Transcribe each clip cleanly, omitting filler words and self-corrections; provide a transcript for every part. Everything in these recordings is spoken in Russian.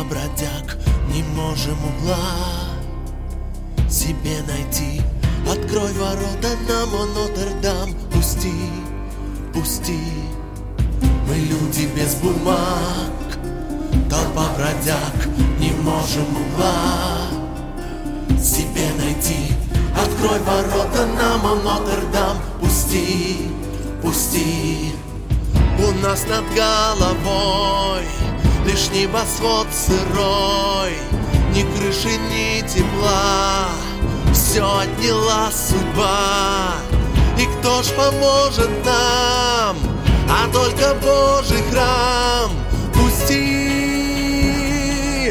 бродяг, не можем угла себе найти. Открой ворота нам, о Нотр-Дам, пусти, пусти. Мы люди без бумаг, толпа бродяг, не можем угла себе найти. Открой ворота нам, о Нотр-Дам, пусти, пусти. У нас над головой лишь небосвод сырой, ни крыши, ни тепла, все отняла судьба. И кто ж поможет нам, а только Божий храм. Пусти,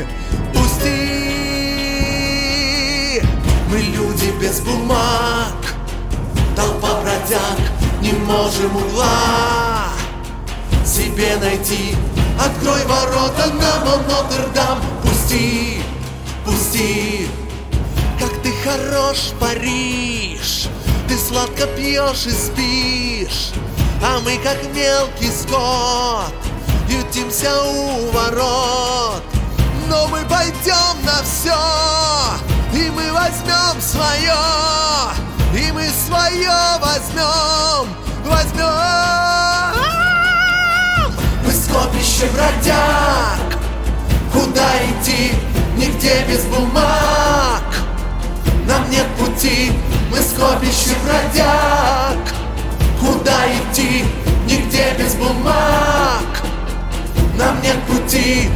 пусти. Мы люди без бумаг, толпа бродяг, не можем угла себе найти. Открой ворота нам, о Нотр-Дам, пусти, пусти. Как ты хорош, Париж, ты сладко пьешь и спишь, а мы, как мелкий скот, ютимся у ворот. Но мы пойдем на все, и мы возьмем свое, и мы свое возьмем, возьмем. Мы скопище бродяг, куда идти, нигде без бумаг. Нам нет пути, мы скопище бродяг, куда идти, нигде без бумаг. Нам нет пути.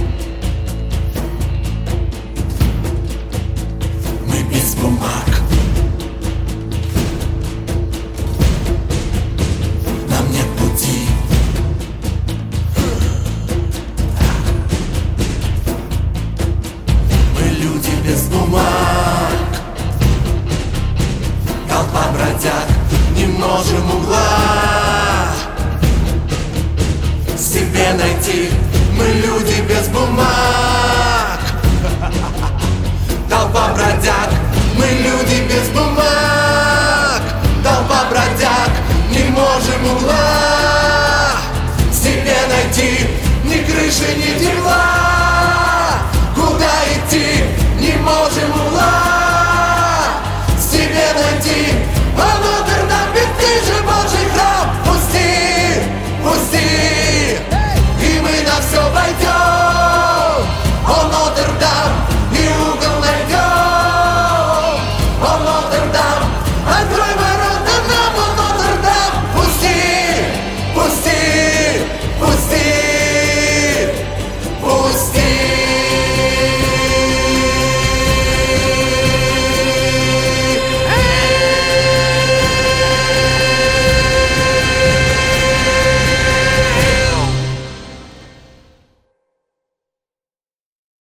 Мы без бумаг. Нам нет пути. Мы люди без бумаг, толпа бродяг, не можем угла себе найти. Мы люди без бумаг, толпа бродяг, мы люди без бумаг, толпа бродяг, не можем угла себе найти, ни крыши, ни тепла.